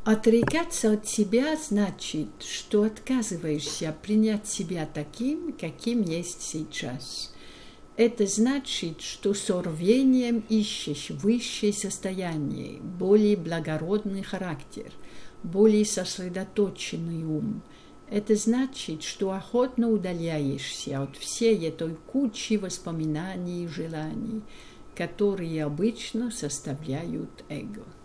Отрекаться от себя значит, что отказываешься принять себя таким, каким есть сейчас. Это значит, что с рвением ищешь высшее состояние, более благородный характер, более сосредоточенный ум. Это значит, что охотно удаляешься от всей этой кучи воспоминаний и желаний, которые обычно составляют эго.